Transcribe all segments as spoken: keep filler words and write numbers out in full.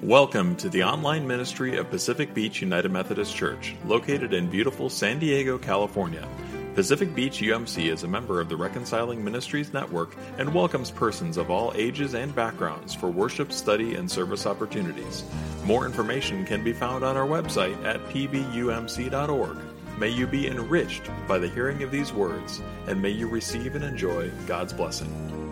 Welcome to the online ministry of Pacific Beach United Methodist Church, located in beautiful San Diego, California. Pacific Beach U M C is a member of the Reconciling Ministries Network and welcomes persons of all ages and backgrounds for worship, study, and service opportunities. More information can be found on our website at p b u m c dot org. May you be enriched by the hearing of these words, and may you receive and enjoy God's blessing.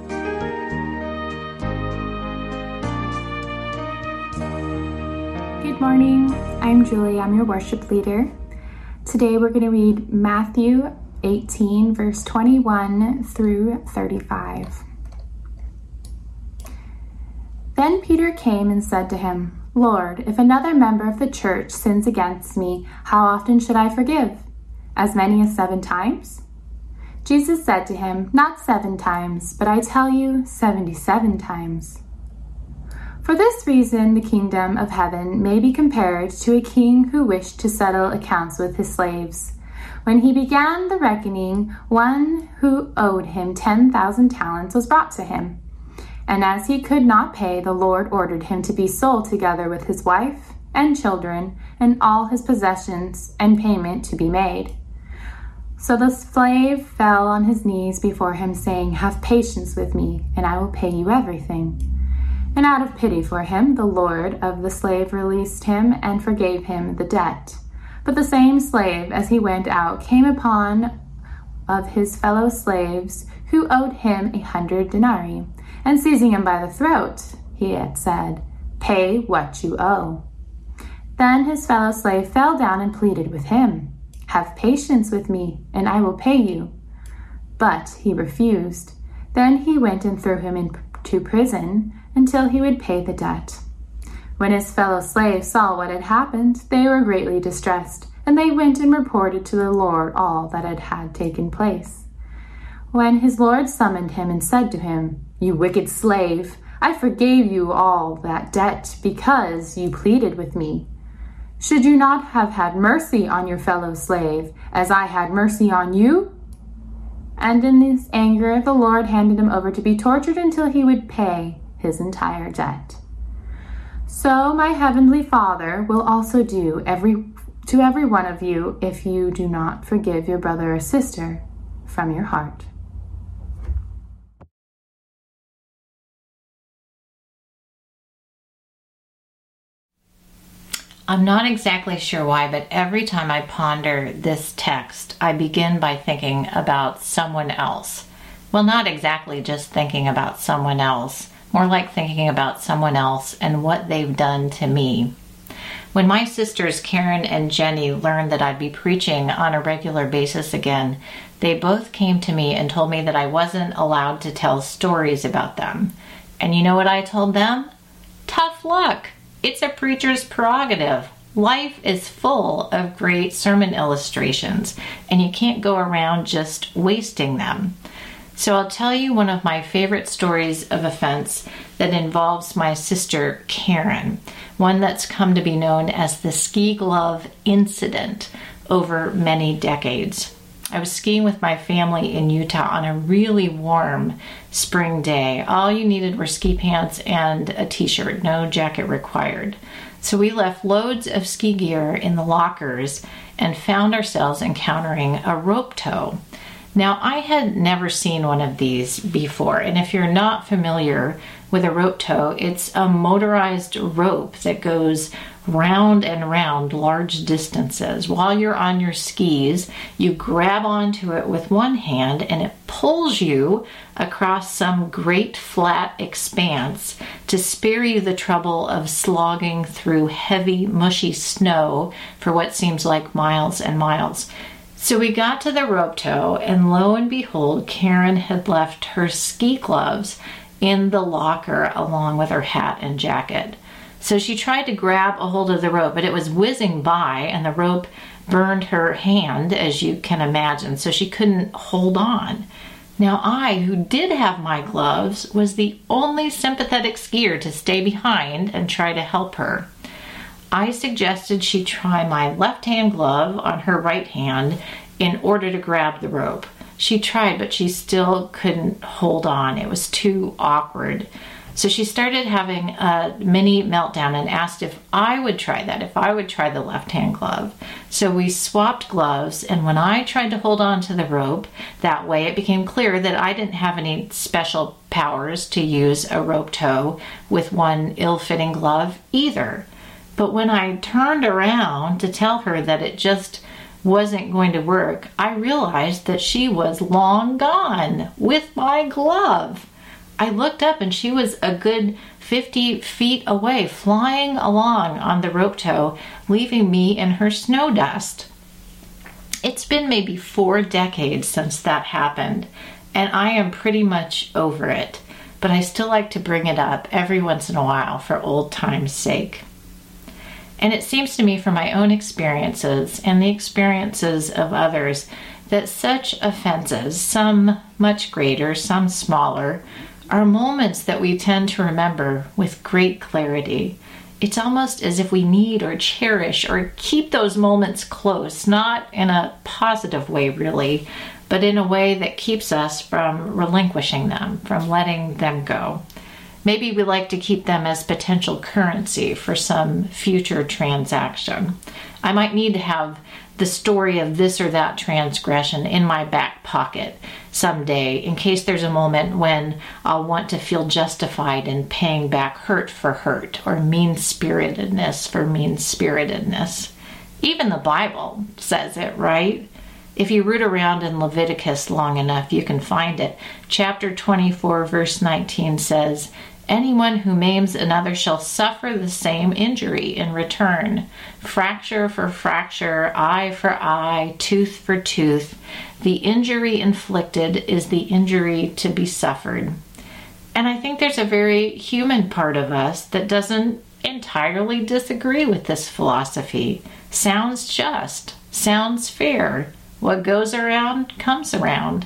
Good morning, I'm Julie, I'm your worship leader. Today we're going to read Matthew eighteen, verse twenty-one through thirty-five. Then Peter came and said to him, Lord, if another member of the church sins against me, how often should I forgive? As many as seven times? Jesus said to him, Not seven times, but I tell you, seventy-seven times. For this reason, the kingdom of heaven may be compared to a king who wished to settle accounts with his slaves. When he began the reckoning, one who owed him ten thousand talents was brought to him. And as he could not pay, the Lord ordered him to be sold together with his wife and children and all his possessions, and payment to be made. So the slave fell on his knees before him, saying, Have patience with me, and I will pay you everything. And out of pity for him, the Lord of the slave released him and forgave him the debt. But the same slave, as he went out, came upon of his fellow slaves who owed him a hundred denarii. And seizing him by the throat, he had said, Pay what you owe. Then his fellow slave fell down and pleaded with him, Have patience with me, and I will pay you. But he refused. Then he went and threw him into prison until he would pay the debt. When his fellow slaves saw what had happened, they were greatly distressed, and they went and reported to the Lord all that had, had taken place. When his Lord summoned him and said to him, You wicked slave, I forgave you all that debt because you pleaded with me. Should you not have had mercy on your fellow slave, as I had mercy on you? And in his anger, the Lord handed him over to be tortured until he would pay his entire debt. So my heavenly Father will also do every to every one of you if you do not forgive your brother or sister from your heart. I'm not exactly sure why, but every time I ponder this text, I begin by thinking about someone else. Well, not exactly just thinking about someone else, more like thinking about someone else and what they've done to me. When my sisters Karen and Jenny learned that I'd be preaching on a regular basis again, they both came to me and told me that I wasn't allowed to tell stories about them. And you know what I told them? Tough luck! It's a preacher's prerogative. Life is full of great sermon illustrations, and you can't go around just wasting them. So I'll tell you one of my favorite stories of offense that involves my sister Karen, one that's come to be known as the ski glove incident over many decades. I was skiing with my family in Utah on a really warm spring day. All you needed were ski pants and a t-shirt, no jacket required. So we left loads of ski gear in the lockers and found ourselves encountering a rope tow. Now, I had never seen one of these before, and if you're not familiar with a rope tow, it's a motorized rope that goes round and round large distances. While you're on your skis, you grab onto it with one hand and it pulls you across some great flat expanse to spare you the trouble of slogging through heavy, mushy snow for what seems like miles and miles. So we got to the rope tow, and lo and behold, Karen had left her ski gloves in the locker along with her hat and jacket. So she tried to grab a hold of the rope, but it was whizzing by, and the rope burned her hand, as you can imagine, so she couldn't hold on. Now I, who did have my gloves, was the only sympathetic skier to stay behind and try to help her. I suggested she try my left-hand glove on her right hand in order to grab the rope. She tried, but she still couldn't hold on. It was too awkward. So she started having a mini meltdown and asked if I would try that, if I would try the left-hand glove. So we swapped gloves, and when I tried to hold on to the rope that way, it became clear that I didn't have any special powers to use a rope tow with one ill-fitting glove either. But when I turned around to tell her that it just wasn't going to work, I realized that she was long gone with my glove. I looked up and she was a good fifty feet away, flying along on the rope tow, leaving me in her snow dust. It's been maybe four decades since that happened, and I am pretty much over it, but I still like to bring it up every once in a while for old time's sake. And it seems to me from my own experiences and the experiences of others that such offenses, some much greater, some smaller, are moments that we tend to remember with great clarity. It's almost as if we need or cherish or keep those moments close, not in a positive way really, but in a way that keeps us from relinquishing them, from letting them go. Maybe we like to keep them as potential currency for some future transaction. I might need to have the story of this or that transgression in my back pocket someday in case there's a moment when I'll want to feel justified in paying back hurt for hurt or mean-spiritedness for mean-spiritedness. Even the Bible says it, right? If you root around in Leviticus long enough, you can find it. Chapter twenty-four, verse nineteen says, "Anyone who maims another shall suffer the same injury in return. Fracture for fracture, eye for eye, tooth for tooth. The injury inflicted is the injury to be suffered." And I think there's a very human part of us that doesn't entirely disagree with this philosophy. Sounds just, sounds fair. What goes around comes around.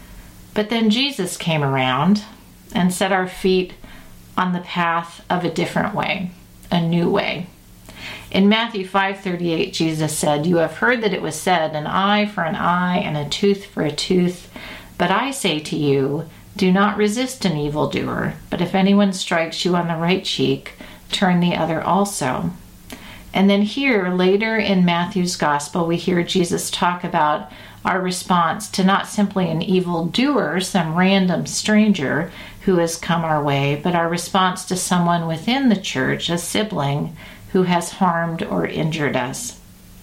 But then Jesus came around and set our feet on the path of a different way, a new way. In Matthew five thirty-eight, Jesus said, "You have heard that it was said, an eye for an eye and a tooth for a tooth. But I say to you, do not resist an evildoer. But if anyone strikes you on the right cheek, turn the other also." And then here, later in Matthew's gospel, we hear Jesus talk about our response to not simply an evildoer, some random stranger who has come our way, but our response to someone within the church, a sibling, who has harmed or injured us.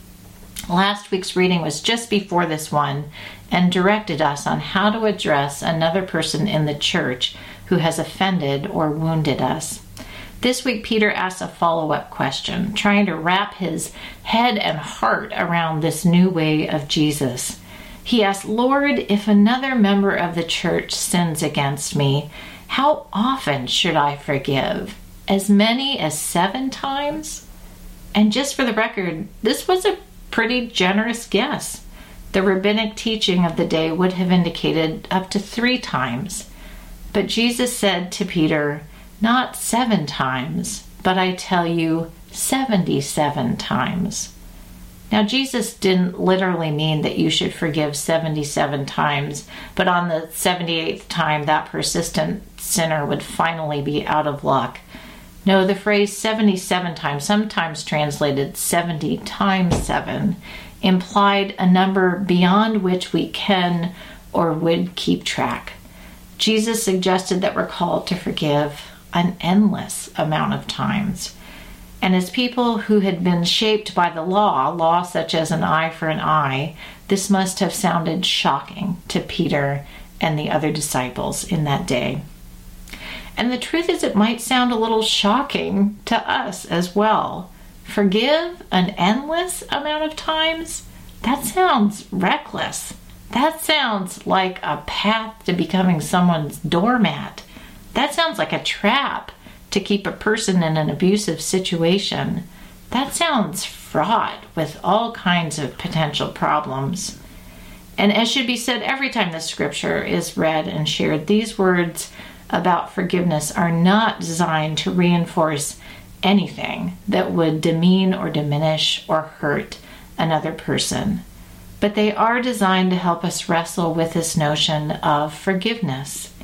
Last week's reading was just before this one and directed us on how to address another person in the church who has offended or wounded us. This week, Peter asks a follow-up question, trying to wrap his head and heart around this new way of Jesus. He asks, "Lord, if another member of the church sins against me, how often should I forgive? As many as seven times?" And just for the record, this was a pretty generous guess. The rabbinic teaching of the day would have indicated up to three times. But Jesus said to Peter, "Not seven times, but I tell you, seventy-seven times." Now, Jesus didn't literally mean that you should forgive seventy-seven times, but on the seventy-eighth time, that persistent sinner would finally be out of luck. No, the phrase seventy-seven times, sometimes translated seventy times seven, implied a number beyond which we can or would keep track. Jesus suggested that we're called to forgive an endless amount of times. And as people who had been shaped by the law, law such as an eye for an eye, this must have sounded shocking to Peter and the other disciples in that day. And the truth is, it might sound a little shocking to us as well. Forgive an endless amount of times? That sounds reckless. That sounds like a path to becoming someone's doormat. That sounds like a trap to keep a person in an abusive situation. That sounds fraught with all kinds of potential problems. And as should be said every time the scripture is read and shared, these words about forgiveness are not designed to reinforce anything that would demean or diminish or hurt another person. But they are designed to help us wrestle with this notion of forgiveness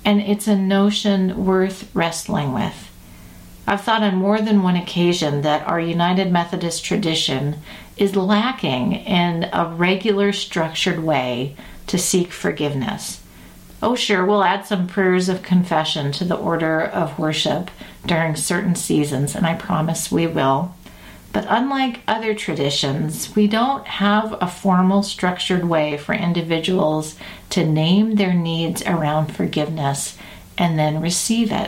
and it's a notion worth wrestling with. I've thought on more than one occasion that our United Methodist tradition is lacking in a regular, structured way to seek forgiveness. Oh, sure, we'll add some prayers of confession to the order of worship during certain seasons, and I promise we will. But unlike other traditions, we don't have a formal, structured way for individuals to name their needs around forgiveness and then receive it.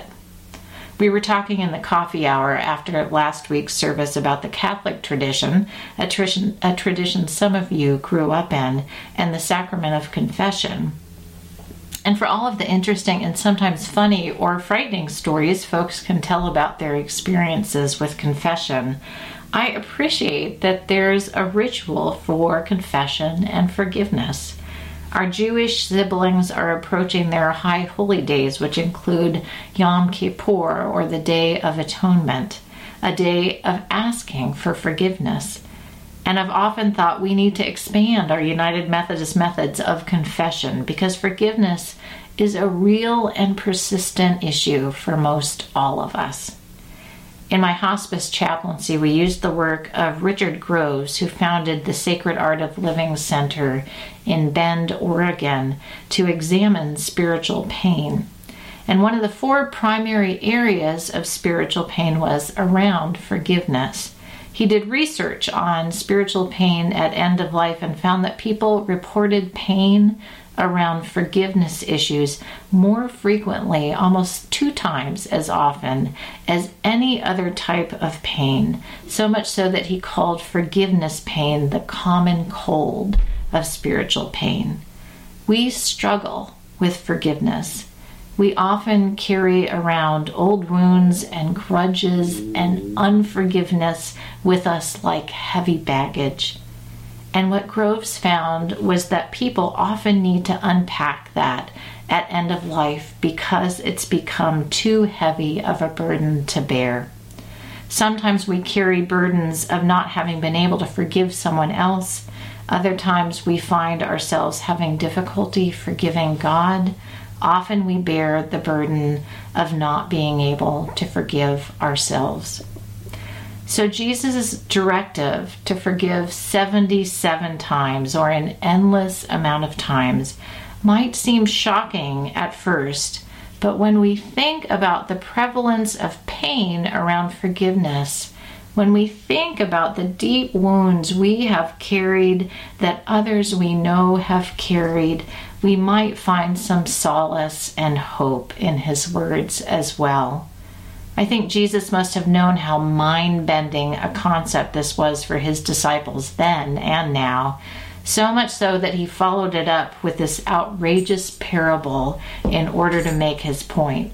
We were talking in the coffee hour after last week's service about the Catholic tradition, a tradition, a tradition some of you grew up in, and the sacrament of confession. And for all of the interesting and sometimes funny or frightening stories folks can tell about their experiences with confession, I appreciate that there's a ritual for confession and forgiveness. Our Jewish siblings are approaching their high holy days, which include Yom Kippur, or the Day of Atonement, a day of asking for forgiveness. And I've often thought we need to expand our United Methodist methods of confession because forgiveness is a real and persistent issue for most all of us. In my hospice chaplaincy, we used the work of Richard Groves, who founded the Sacred Art of Living Center in Bend, Oregon, to examine spiritual pain. And one of the four primary areas of spiritual pain was around forgiveness. He did research on spiritual pain at end of life and found that people reported pain around forgiveness issues more frequently, almost two times as often as any other type of pain, so much so that he called forgiveness pain the common cold of spiritual pain. We struggle with forgiveness. We often carry around old wounds and grudges and unforgiveness with us like heavy baggage. And what Groves found was that people often need to unpack that at end of life because it's become too heavy of a burden to bear. Sometimes we carry burdens of not having been able to forgive someone else. Other times we find ourselves having difficulty forgiving God. Often we bear the burden of not being able to forgive ourselves. So Jesus' directive to forgive seventy-seven times, or an endless amount of times, might seem shocking at first, but when we think about the prevalence of pain around forgiveness, when we think about the deep wounds we have carried that others we know have carried, we might find some solace and hope in his words as well. I think Jesus must have known how mind-bending a concept this was for his disciples then and now, so much so that he followed it up with this outrageous parable in order to make his point.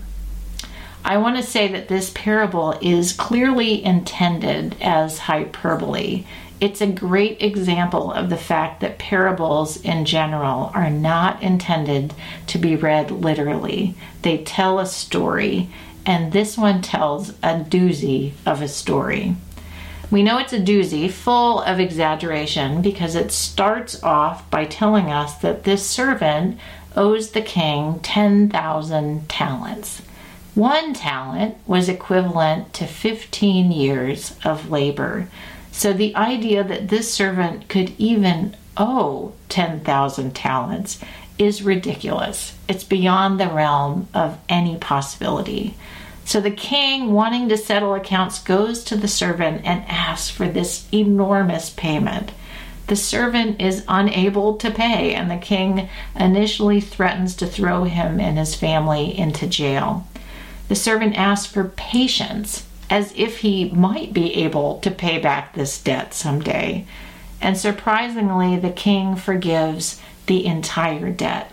I want to say that this parable is clearly intended as hyperbole. It's a great example of the fact that parables in general are not intended to be read literally. They tell a story, and this one tells a doozy of a story. We know it's a doozy, full of exaggeration, because it starts off by telling us that this servant owes the king ten thousand talents. One talent was equivalent to fifteen years of labor. So the idea that this servant could even owe ten thousand talents is ridiculous. It's beyond the realm of any possibility. So the king, wanting to settle accounts, goes to the servant and asks for this enormous payment. The servant is unable to pay, and the king initially threatens to throw him and his family into jail. The servant asks for patience, as if he might be able to pay back this debt someday. And surprisingly, the king forgives the entire debt.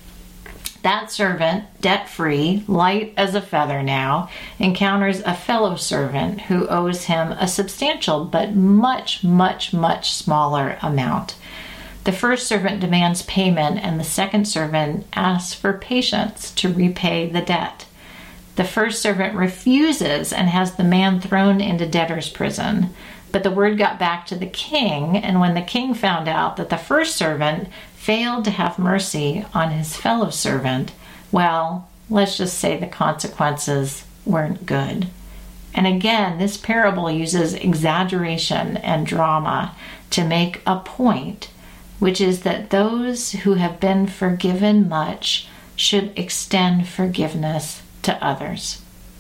That servant, debt-free, light as a feather now, encounters a fellow servant who owes him a substantial but much, much, much smaller amount. The first servant demands payment, and the second servant asks for patience to repay the debt. The first servant refuses and has the man thrown into debtor's prison. But the word got back to the king, and when the king found out that the first servant failed to have mercy on his fellow servant, well, let's just say the consequences weren't good. And again, this parable uses exaggeration and drama to make a point, which is that those who have been forgiven much should extend forgiveness to others.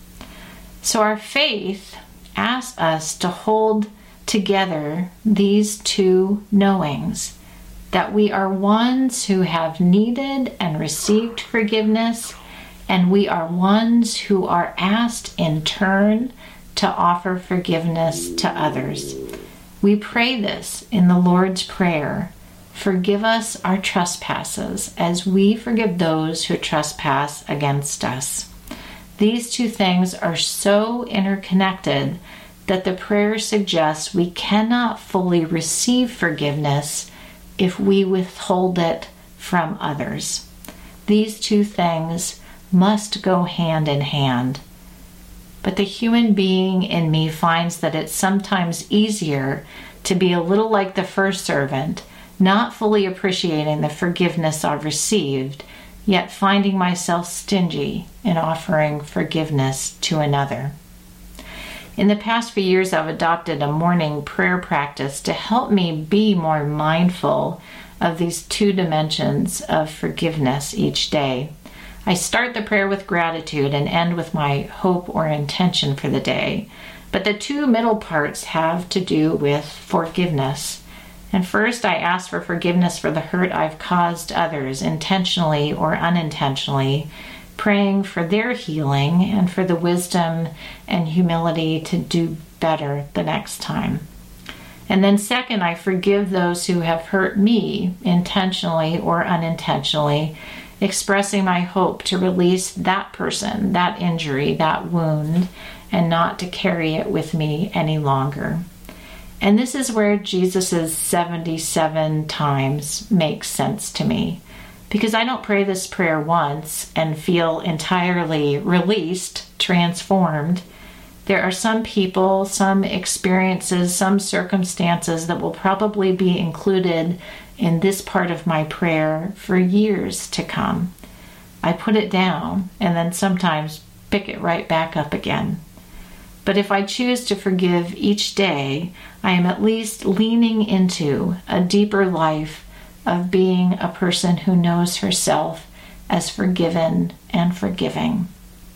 So our faith asks us to hold together these two knowings, that we are ones who have needed and received forgiveness, and we are ones who are asked in turn to offer forgiveness to others. We pray this in the Lord's Prayer. Forgive us our trespasses as we forgive those who trespass against us. These two things are so interconnected that the prayer suggests we cannot fully receive forgiveness if we withhold it from others. These two things must go hand in hand. But the human being in me finds that it's sometimes easier to be a little like the first servant, not fully appreciating the forgiveness I've received, yet finding myself stingy in offering forgiveness to another. In the past few years, I've adopted a morning prayer practice to help me be more mindful of these two dimensions of forgiveness each day. I start the prayer with gratitude and end with my hope or intention for the day. But the two middle parts have to do with forgiveness. And first, I ask for forgiveness for the hurt I've caused others, intentionally or unintentionally, praying for their healing and for the wisdom and humility to do better the next time. And then second, I forgive those who have hurt me, intentionally or unintentionally, expressing my hope to release that person, that injury, that wound, and not to carry it with me any longer. And this is where Jesus' seventy-seven times makes sense to me, because I don't pray this prayer once and feel entirely released, transformed. There are some people, some experiences, some circumstances that will probably be included in this part of my prayer for years to come. I put it down and then sometimes pick it right back up again. But if I choose to forgive each day, I am at least leaning into a deeper life of being a person who knows herself as forgiven and forgiving.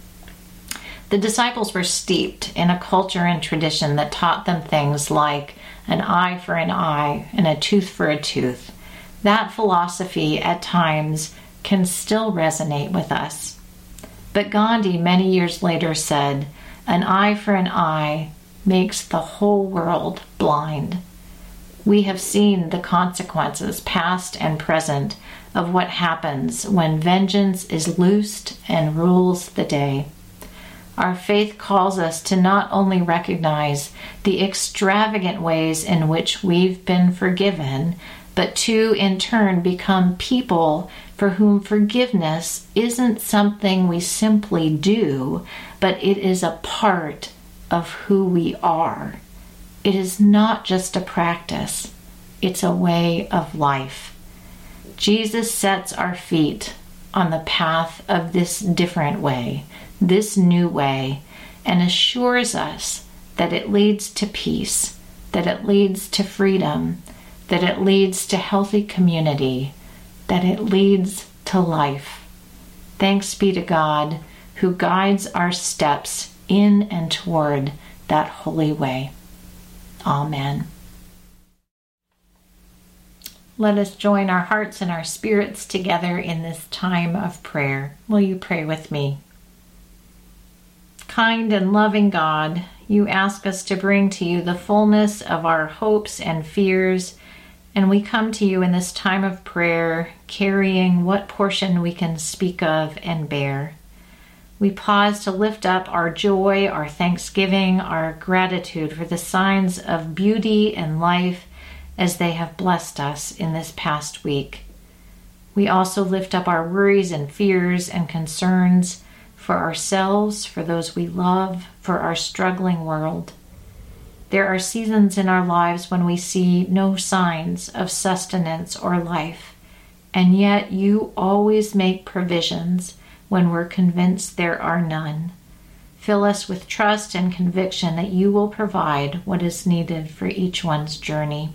The disciples were steeped in a culture and tradition that taught them things like an eye for an eye and a tooth for a tooth. That philosophy at times can still resonate with us. But Gandhi many years later said, "An eye for an eye makes the whole world blind." We have seen the consequences, past and present, of what happens when vengeance is loosed and rules the day. Our faith calls us to not only recognize the extravagant ways in which we've been forgiven, but to, in turn, become people for whom forgiveness isn't something we simply do, but it is a part of who we are. It is not just a practice, it's a way of life. Jesus sets our feet on the path of this different way, this new way, and assures us that it leads to peace, that it leads to freedom, that it leads to healthy community, that it leads to life. Thanks be to God who guides our steps in and toward that holy way. Amen. Let us join our hearts and our spirits together in this time of prayer. Will you pray with me? Kind and loving God, you ask us to bring to you the fullness of our hopes and fears, and we come to you in this time of prayer, carrying what portion we can speak of and bear. We pause to lift up our joy, our thanksgiving, our gratitude for the signs of beauty and life as they have blessed us in this past week. We also lift up our worries and fears and concerns for ourselves, for those we love, for our struggling world. There are seasons in our lives when we see no signs of sustenance or life, and yet you always make provisions when we're convinced there are none. Fill us with trust and conviction that you will provide what is needed for each one's journey.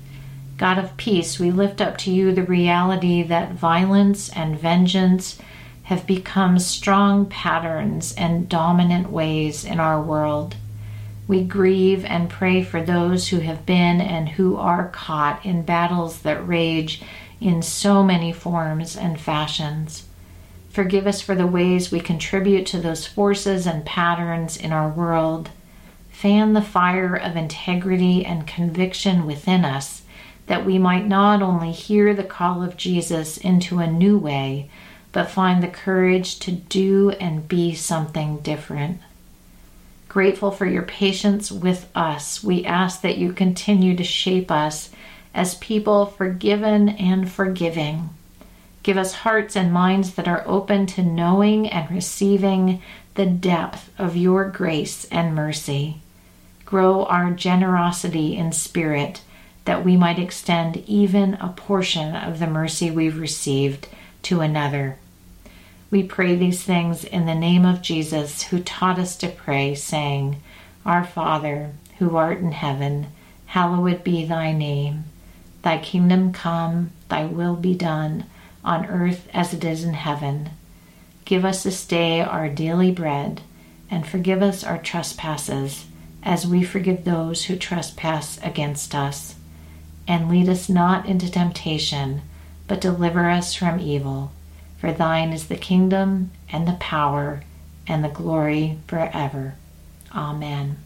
God of peace, we lift up to you the reality that violence and vengeance have become strong patterns and dominant ways in our world. We grieve and pray for those who have been and who are caught in battles that rage in so many forms and fashions. Forgive us for the ways we contribute to those forces and patterns in our world. Fan the fire of integrity and conviction within us, that we might not only hear the call of Jesus into a new way, but find the courage to do and be something different. Grateful for your patience with us, we ask that you continue to shape us as people forgiven and forgiving. Give us hearts and minds that are open to knowing and receiving the depth of your grace and mercy. Grow our generosity in spirit, that we might extend even a portion of the mercy we've received to another. We pray these things in the name of Jesus, who taught us to pray, saying, Our Father, who art in heaven, hallowed be thy name. Thy kingdom come, thy will be done, on earth as it is in heaven. Give us this day our daily bread, and forgive us our trespasses, as we forgive those who trespass against us. And lead us not into temptation, but deliver us from evil. For thine is the kingdom, and the power, and the glory forever. Amen.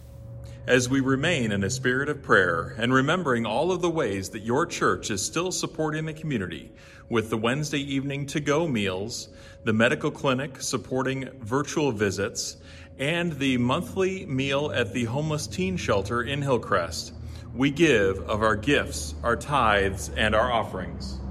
As we remain in a spirit of prayer and remembering all of the ways that your church is still supporting the community with the Wednesday evening to-go meals, the medical clinic supporting virtual visits, and the monthly meal at the homeless teen shelter in Hillcrest, we give of our gifts, our tithes, and our offerings.